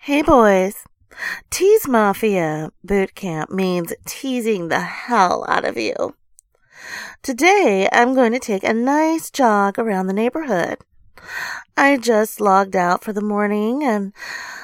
Hey boys, Tease Mafia Boot Camp means teasing the hell out of you. Today I'm going to take a nice jog around the neighborhood. I just logged out for the morning and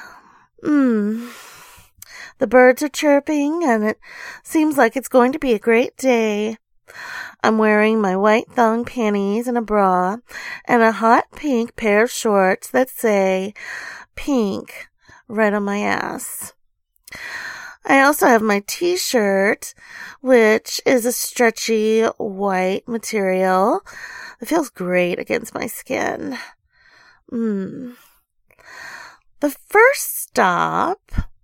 the birds are chirping and it seems like it's going to be a great day. I'm wearing my white thong panties and a bra and a hot pink pair of shorts that say pink right on my ass. I also have my t-shirt, which is a stretchy white material that feels great against my skin. The first stop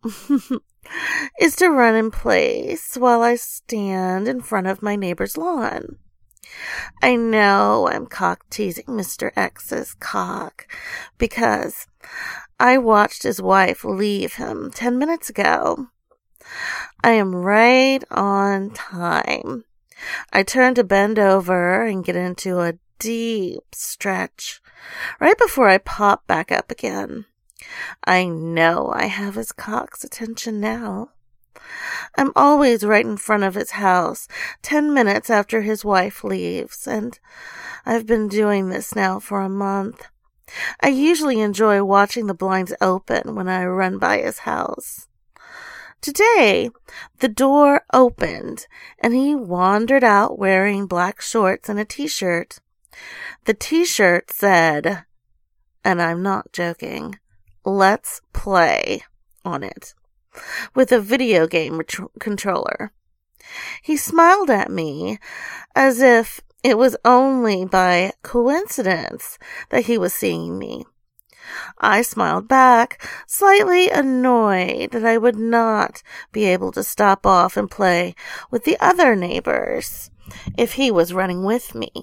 is to run in place while I stand in front of my neighbor's lawn. I know I'm cock-teasing Mr. X's cock because I watched his wife leave him 10 minutes ago. I am right on time. I turn to bend over and get into a deep stretch right before I pop back up again. I know I have his cock's attention now. I'm always right in front of his house 10 minutes after his wife leaves, and I've been doing this now for a month. I usually enjoy watching the blinds open when I run by his house. Today, the door opened, and he wandered out wearing black shorts and a t-shirt. The t-shirt said, and I'm not joking, "Let's play" on it, with a video game controller. He smiled at me as if it was only by coincidence that he was seeing me. I smiled back, slightly annoyed that I would not be able to stop off and play with the other neighbors if he was running with me.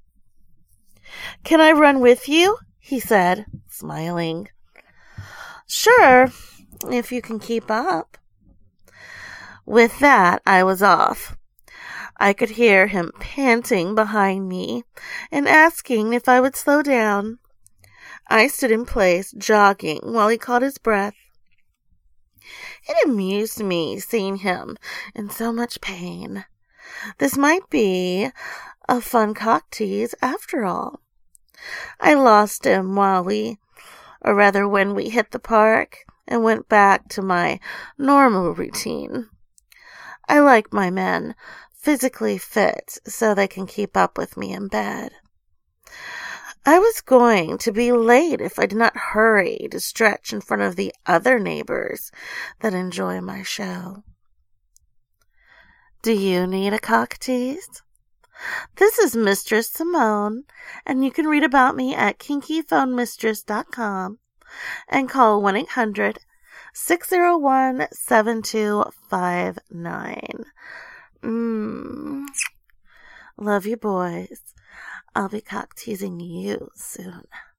"Can I run with you?" he said, smiling. "Sure, if you can keep up." With that, I was off. I could hear him panting behind me and asking if I would slow down. I stood in place, jogging, while he caught his breath. It amused me seeing him in so much pain. This might be a fun cock tease after all. I lost him when we hit the park and went back to my normal routine. I like my men physically fit so they can keep up with me in bed. I was going to be late if I did not hurry to stretch in front of the other neighbors that enjoy my show. Do you need a cock tease? This is Mistress Simone, and you can read about me at kinkyphonemistress.com and call 1-800-601-7259. Love you, boys. I'll be cock teasing you soon.